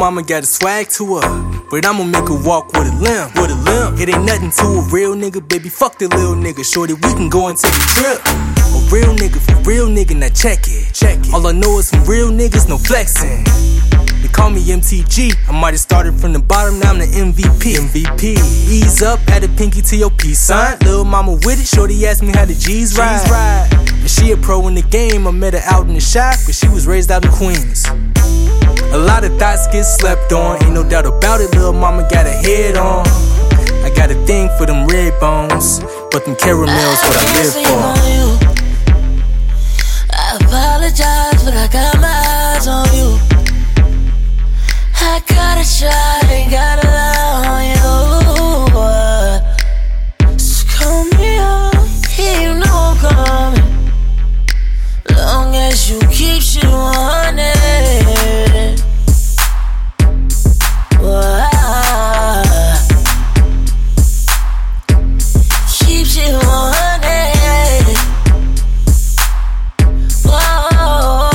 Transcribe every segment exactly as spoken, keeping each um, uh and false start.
mama got a swag to her, but I'ma make her walk with a limp, with a limp. It ain't nothing to a real nigga, baby, fuck the little nigga. Shorty, we can go and take a trip. A real nigga for real nigga, now check it, check it. All I know is some real niggas, no flexing. They call me M T G, I might've started from the bottom, now I'm the M V P. M V P, ease up, add a pinky to your peace sign. Lil' mama with it, shorty asked me how the G's ride. And she a pro in the game, I met her out in the shop, but she was raised out in Queens. A lot of thoughts get slept on, ain't no doubt about it, lil' mama got her head on. I got a thing for them red bones, but them caramels what I live for. I apologize, but I got my eyes on you. I gotta try, ain't gotta lie on you. So call me up, yeah, you know I'm coming. Long as you keep shit one hundred. Whoa, keep shit one hundred. Whoa,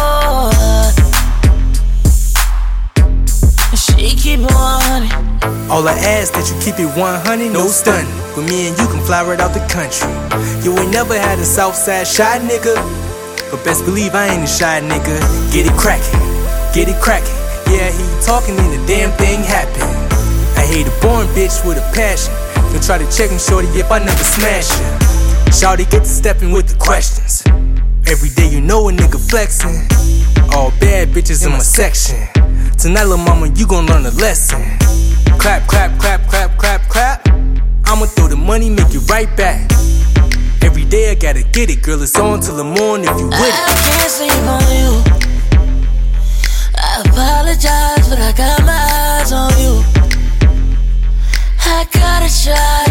she keep it one hundred. All I ask that you keep it one hundred, no stunning. But me and you can fly right out the country. You ain't never had a Southside shy nigga, but best believe I ain't a shy nigga. Get it crackin', get it crackin'. Yeah, he talking and the damn thing happen. I hate a born bitch with a passion. Don't try to check him, shorty, if I never smash her. Shawty get to steppin' with the questions. Every day you know a nigga flexin'. All bad bitches in my section. Tonight, lil' mama, you gon' learn a lesson. Clap, clap, clap, clap, clap, clap. I'ma throw the money, make it right back. Every day I gotta get it, girl, it's on till the morning if you with it. I can't sleep on you. I apologize, but I got my eyes on you. I gotta try.